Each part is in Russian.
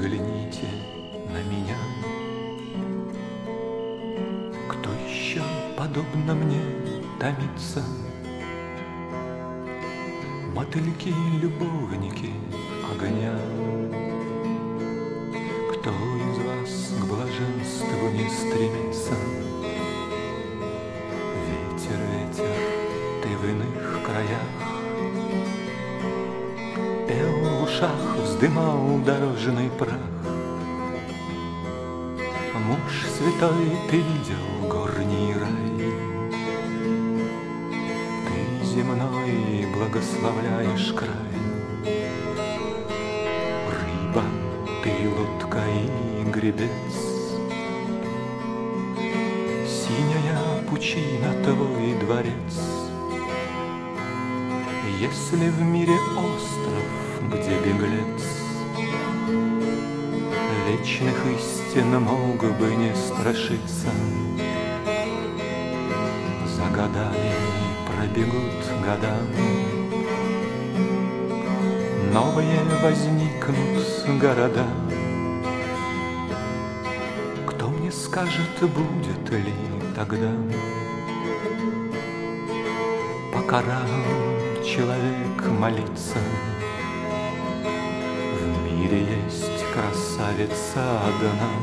взгляните на меня. Кто еще, подобно мне, томится? Мотыльки, любовники огня. Кто из вас к блаженству не стремится? Ветер, ветер, ты в иных краях. Пел в ушах, вздымал дорожный прах. Муж святой, ты видел горний рай. Ты земной благословляешь край. Рыба, ты лодка и гребец. Синяя пучина, твой дворец. Если в мире остров, где беглец вечных истин мог бы не страшиться, за годами пробегут года, новые возникнут города. Кто мне скажет, будет ли тогда по кораллу человек молится? В мире есть красавица одна,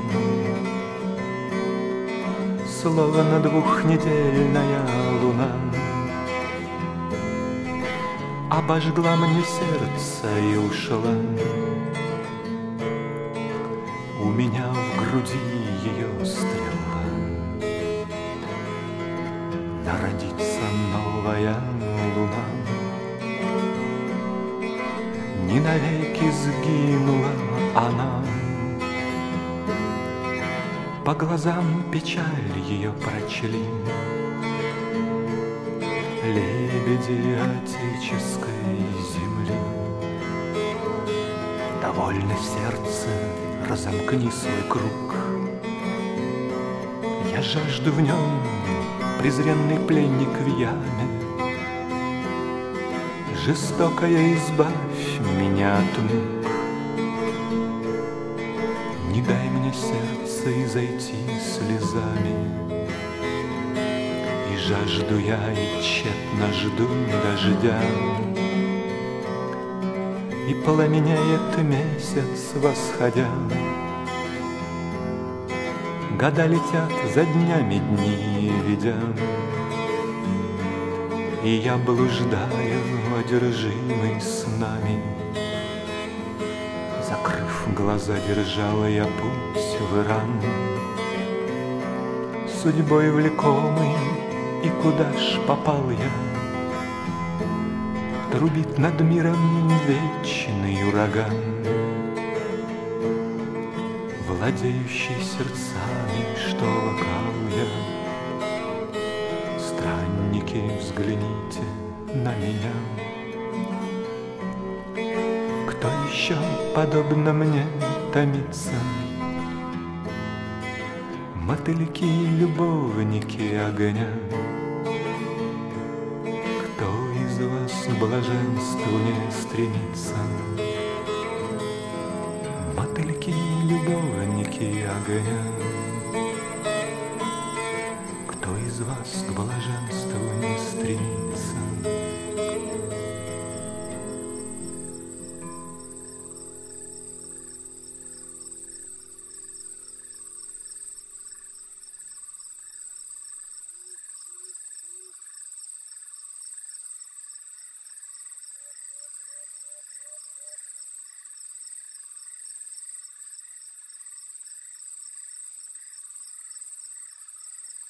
словно двухнедельная луна. Обожгла мне сердце и ушла. У меня в груди ее стрела. Народится новая луна. Не навеки сгинула она. По глазам печаль ее прочли лебеди отеческой земли. Довольно в сердце, разомкни свой круг. Я жажду в нем, презренный пленник в яме. Жестокая, избавь меня от мук. Не дай мне сердце изойти слезами. И жажду я, и тщетно жду дождя. И пламенеет месяц, восходя. Года летят за днями, дни ведя. И я блуждаю, одержимый снами. Закрыв глаза, держал я путь в Иран. Судьбой влекомый, и куда ж попал я? Трубит над миром вечный ураган, владеющий сердцами, что вокал я. Странники, взгляните на меня. Кто еще, подобно мне, томится? Мотыльки, любовники огня. Кто из вас к блаженству не стремится? Мотыльки, любовники огня. Кто из вас к блаженству не стремится?